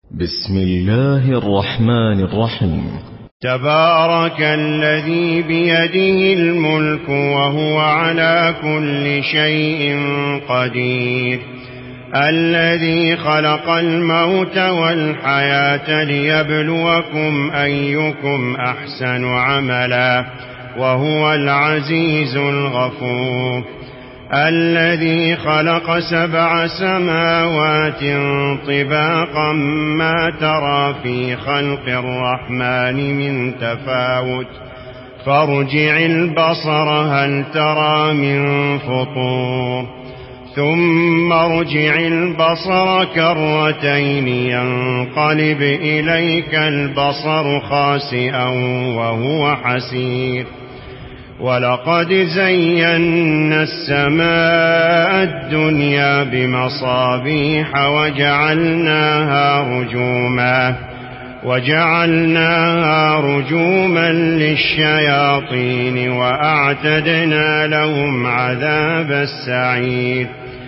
بسم الله الرحمن الرحيم. تبارك الذي بيده الملك وهو على كل شيء قدير، الذي خلق الموت والحياة ليبلوكم أيكم أحسن عملا وهو العزيز الغفور، الذي خلق 7 سماوات طباقا ما ترى في خلق الرحمن من تفاوت فارجع البصر هل ترى من فطور ثم ارجع البصر كرتين ينقلب إليك البصر خاسئا وهو حسير، ولقد زينا السماء الدنيا بمصابيح وجعلناها رجوما للشياطين وأعتدنا لهم عذاب السعير،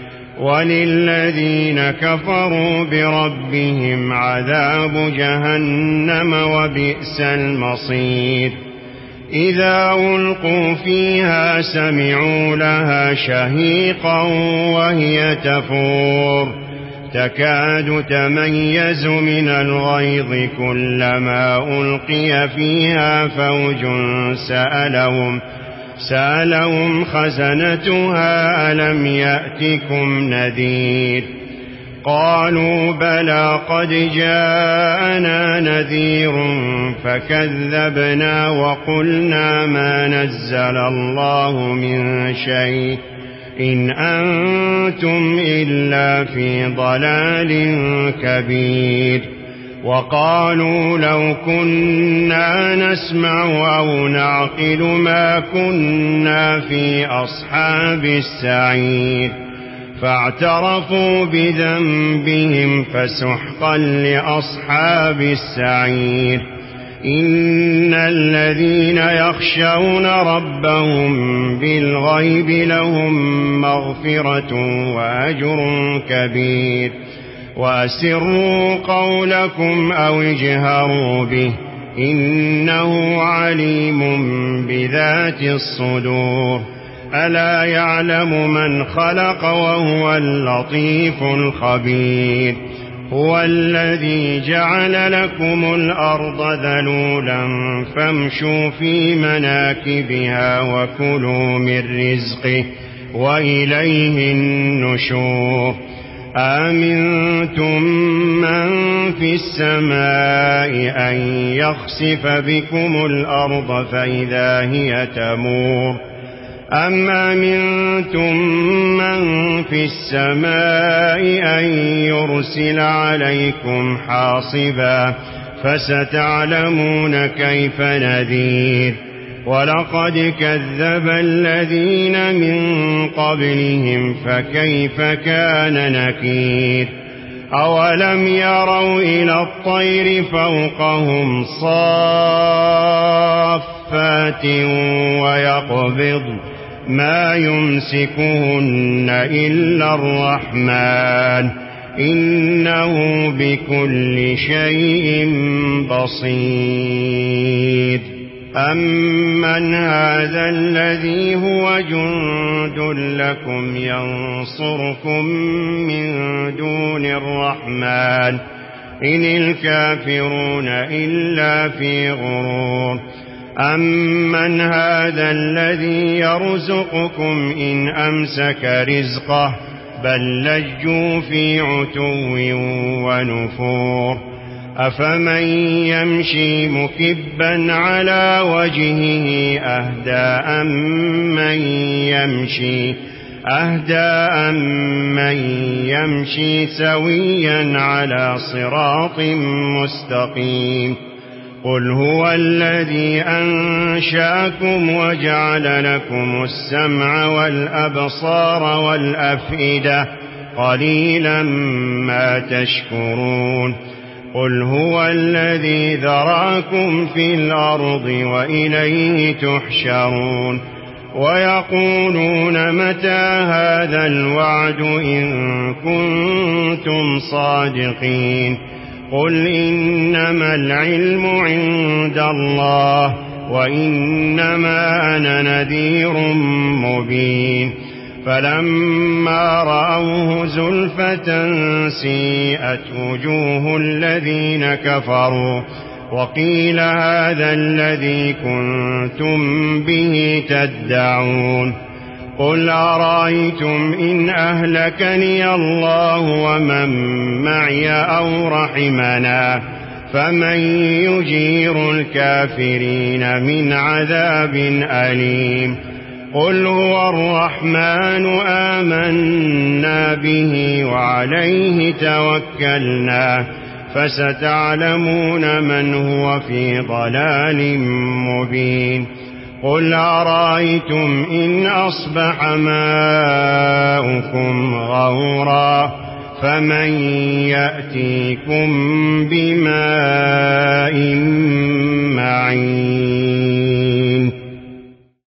وللذين كفروا بربهم عذاب جهنم وبئس المصير. إذا ألقوا فيها سمعوا لها شهيقا وهي تفور تكاد تميز من الغيظ كلما ألقي فيها فوج سألهم خزنتها ألم يأتكم نذير، قالوا بلى قد جاءنا نذير فكذبنا وقلنا ما نزل الله من شيء إن أنتم إلا في ضلال كبير، وقالوا لو كنا نسمع أو نعقل ما كنا في أصحاب السعير، فاعترفوا بذنبهم فسحقا لأصحاب السعير. إن الذين يخشون ربهم بالغيب لهم مغفرة وأجر كبير، وأسروا قولكم أو اجهروا به إنه عليم بذات الصدور، ألا يعلم من خلق وهو اللطيف الخبير. هو الذي جعل لكم الأرض ذلولا فامشوا في مناكبها وكلوا من رزقه وإليه النشور. آمنتم من في السماء أن يخسف بكم الأرض فإذا هي تمور، أم أمنتم من في السماء أن يرسل عليكم حاصبا فستعلمون كيف نذير. ولقد كذب الذين من قبلهم فكيف كان نكير. أولم يروا إلى الطير فوقهم صافات ويقبض ما يمسكهن إلا الرحمن إنه بكل شيء بصير. أمن هذا الذي هو جند لكم ينصركم من دون الرحمن إن الكافرون إلا في غرور. أمن هذا الذي يرزقكم إن أمسك رزقه بل لجوا في عتو ونفور. أفمن يمشي مكبا على وجهه أهدى أمن يمشي سويا على صراط مستقيم. قل هو الذي أنشأكم وجعل لكم السمع والأبصار والأفئدة قليلا ما تشكرون. قل هو الذي ذراكم في الأرض وإليه تحشرون. ويقولون متى هذا الوعد إن كنتم صادقين قل إنما العلم عند الله وإنما أنا نذير مبين فلما رأوه زلفة سيئت وجوه الذين كفروا وقيل هذا الذي كنتم به تدعون قل أرأيتم إن أهلكني الله ومن معي أو رحمنا فمن يجير الكافرين من عذاب أليم قل هو الرحمن آمنا به وعليه توكلنا فستعلمون من هو في ضلال مبين قل أرأيتم إن أصبح ماؤكم غورا فمن يأتيكم بماء